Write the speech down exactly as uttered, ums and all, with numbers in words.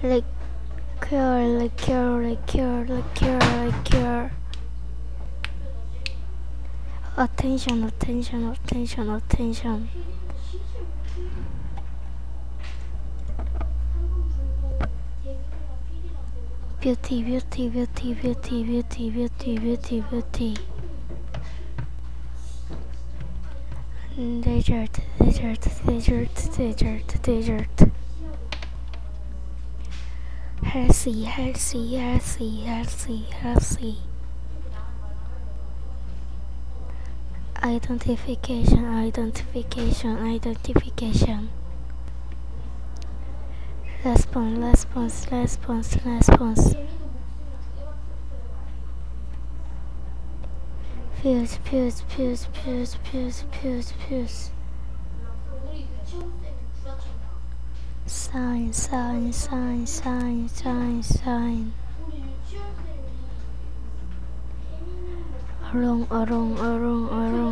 liquor, liquor, liquor, liquor, liquor. Attention, attention, attention, attention. Beauty, beauty, beauty, beauty, beauty, beauty, beauty, beauty. Desert, desert, desert, desert, desert. Healthy, healthy, healthy, healthy, healthy. Identification, identification, identification. Response, response, response, response. Fuse, fuse, fuse, fuse, fuse, fuse, fuse. Sign, sign, sign, sign, sign, sign. Arong, arong, arong, arong.